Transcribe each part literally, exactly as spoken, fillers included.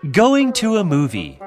Going to a movie.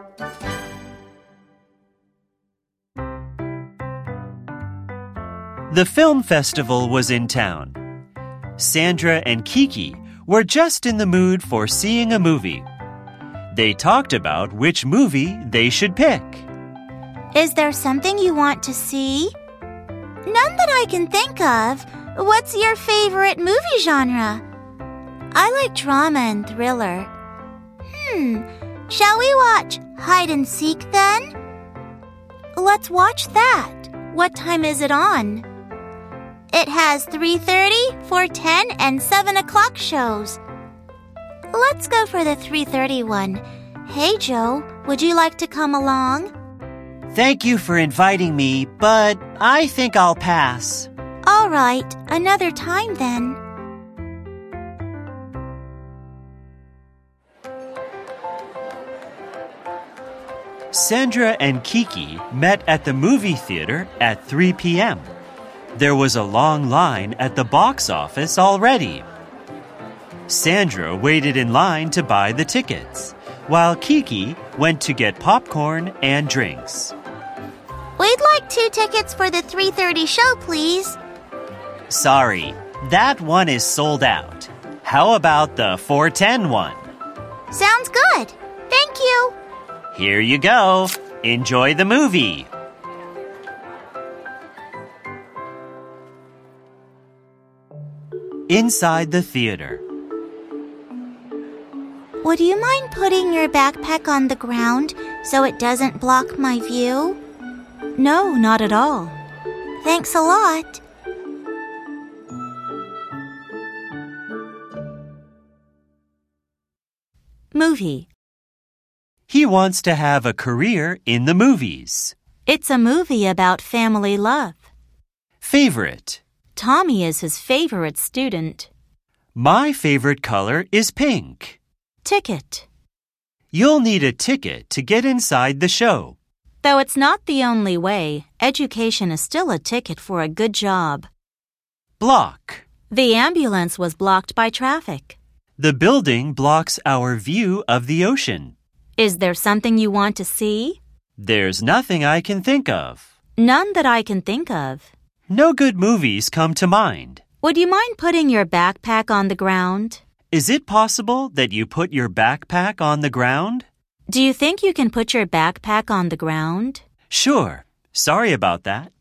The film festival was in town. Sandra and Kiki were just in the mood for seeing a movie. They talked about which movie they should pick. Is there something you want to see? None that I can think of. What's your favorite movie genre? I like drama and thriller. Hmm, shall we watch Hide and Seek then? Let's watch that. What time is it on? It has three thirty, four ten, and seven o'clock shows. Let's go for the three thirty one. Hey, Joe, would you like to come along? Thank you for inviting me, but I think I'll pass. All right, another time then. Sandra and Kiki met at the movie theater at three p.m. There was a long line at the box office already. Sandra waited in line to buy the tickets, while Kiki went to get popcorn and drinks. We'd like two tickets for the three thirty show, please. Sorry, that one is sold out. How about the four ten one? Sounds good. Thank you. Here you go. Enjoy the movie. Inside the theater. Would you mind putting your backpack on the ground so it doesn't block my view? No, not at all. Thanks a lot. Movie. He wants to have a career in the movies. It's a movie about family love. Favorite. Tommy is his favorite student. My favorite color is pink. Ticket. You'll need a ticket to get inside the show. Though it's not the only way, education is still a ticket for a good job. Block. The ambulance was blocked by traffic. The building blocks our view of the ocean. Is there something you want to see? There's nothing I can think of. None that I can think of. No good movies come to mind. Would you mind putting your backpack on the ground? Is it possible that you put your backpack on the ground? Do you think you can put your backpack on the ground? Sure. Sorry about that.